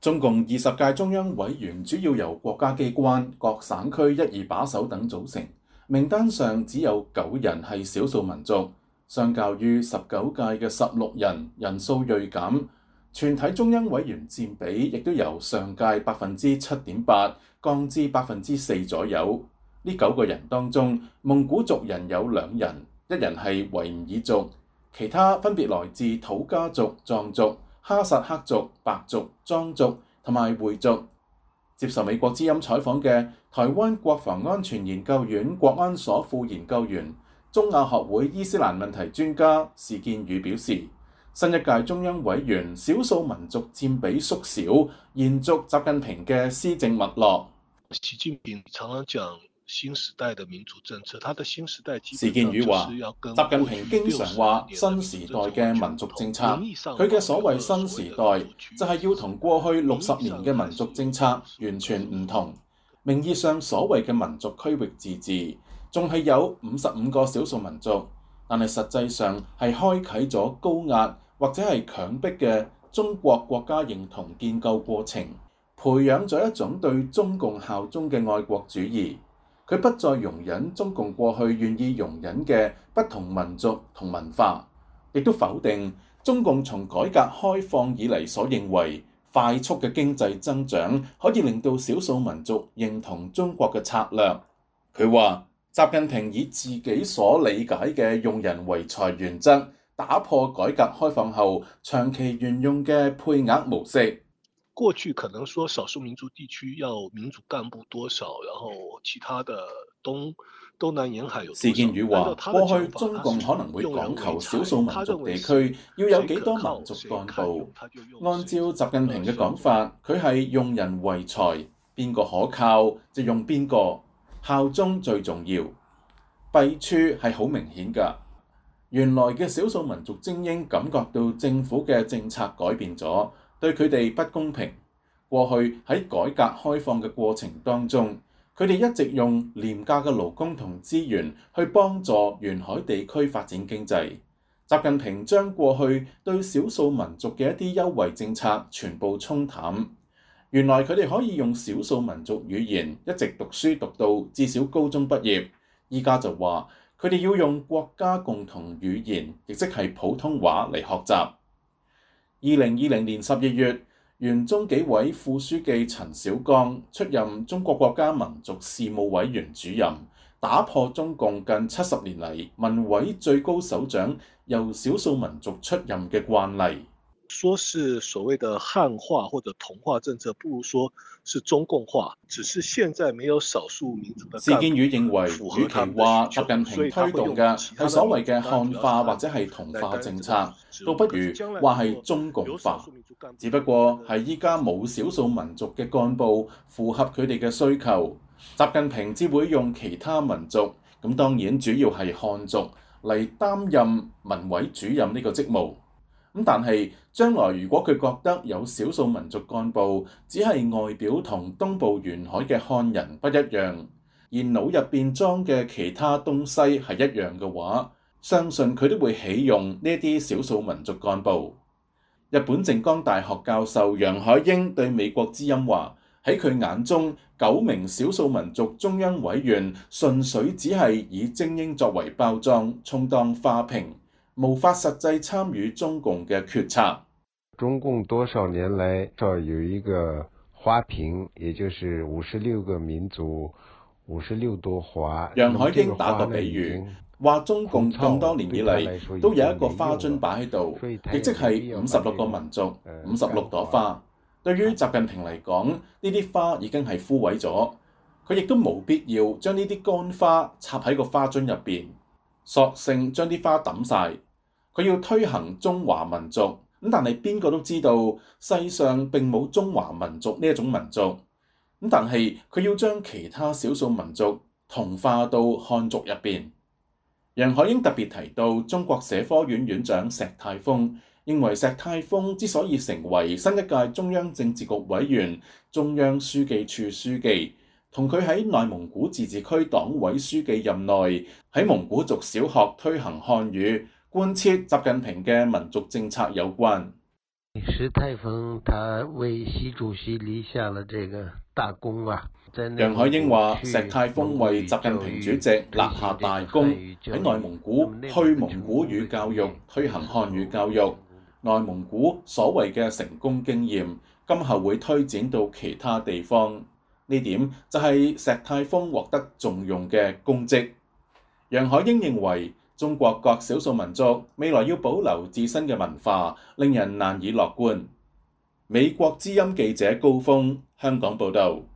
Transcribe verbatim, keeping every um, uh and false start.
中共二十屆中央委員主要由國家機關、各省區一二把手等組成，名單上只有九人係少數民族，相較於十九屆嘅十六人，人數銳減。全體中央委員佔比亦都由上屆百分之七點八降至百分之四左右。呢九個人當中，蒙古族人有兩人，一人係維吾爾族，其他分別來自土家族、藏族、哈薩克族、白族、莊族同埋回族。接受美國之音採訪嘅台灣國防安全研究院國安所副研究員、中亞學會伊斯蘭問題專家史建宇表示，新一屆中央委員少數民族佔比縮小，延續習近平嘅施政脈絡。 習近平常常講新時代的民主政策，他的新時代史建宇話，習近平經常話新時代嘅民族政策，佢嘅所謂新時代就係要同過去六十年嘅民族政策完全唔同。名義上所謂嘅民族區域自治，仲係有五十五個少數民族，但係實際上係開啟咗高壓或者係強迫嘅中國國家認同建構過程，培養咗一種對中共效忠嘅愛國主義。佢不再容忍中共過去願意容忍嘅不同民族同文化，亦都否定中共從改革開放以嚟所認為快速嘅經濟增長可以令到少數民族認同中國嘅策略。佢話習近平以自己所理解嘅用人唯才原則，打破改革開放後長期沿用嘅配額模式。 過去可能說少數民族地區要民主幹部多少，然後其他的東東南沿海有多少。 史建宇話：過去中共可能會講求少數民族地區要有幾多民族幹部。按照習近平嘅講法，佢係用人唯才，邊個可靠就用邊個，效忠最重要。弊處係好明顯㗎。原來嘅少數民族精英感覺到政府嘅政策改變咗，對佢哋不公平。過去喺改革開放嘅過程當中，佢哋一直用廉價嘅勞工同資源去幫助沿海地區發展經濟。習近平將過去對少數民族嘅一啲優惠政策全部沖淡。原來佢哋可以用少數民族語言一直讀書讀到至少高中畢業，依家就話佢哋要用國家共同語言，亦即係普通話嚟學習。二零二零年十二月，原中紀委副書記陳小剛出任中國國家民族事務委員主任，打破中共近七十年嚟民委最高首長由少數民族出任嘅慣例。 說是所謂的漢化或者同化政策，不如說是中共化，只是現在沒有少數民族的。 史建宇認為，與其話習近平推動嘅係所謂嘅漢化或者係同化政策，倒不如話係中共化。只不過係依家冇少數民族嘅幹部符合佢哋嘅需求，習近平只會用其他民族，咁當然主要係漢族嚟擔任民委主任呢個職務。咁但係將來如果佢覺得有少數民族幹部只係外表同東部沿海嘅漢人不一樣，而腦入邊裝嘅其他東西係一樣嘅話，相信佢都會起用呢啲少數民族幹部。日本靜岡大學教授楊海英對美國之音話：喺佢眼中，九名少數民族中央委員純粹只係以精英作為包裝，充當花瓶，無法實際參與中共嘅決策。 中共多少年來少有一個花瓶，也就是五十六個民族，五十六朵花。 楊海英打個比喻，話中共咁多年以嚟都有一個花樽擺喺度，亦即係五十六個民族，五十六朵花。對於習近平嚟講，呢啲花已經係枯萎咗，佢亦都冇必要將呢啲乾花插喺個花樽入邊，索性將啲花抌晒。佢要推行中華民族，咁但係邊個都知道世上並冇中華民族呢一種民族，咁但係佢要將其他少數民族同化到漢族入邊。楊海英特別提到中國社科院院長石泰峰，認為石泰峰之所以成為新一屆中央政治局委員、中央書記處書記，同佢喺內蒙古自治區黨委書記任內喺蒙古族小學推行漢語、貫徹習近平嘅民族政策有關。 石泰峰他為習主席立下了這個大功啊！ 楊海英話：石泰峰為習近平主席立下大功，喺內蒙古去蒙古語教育，推行漢語教育。內蒙古所謂嘅成功經驗，今後會推展到其他地方。呢點就係石泰峰獲得重用嘅功績。楊海英認為，中國各少數民族未來要保留自身嘅文化，令人難以樂觀。美國之音記者高峰香港報導。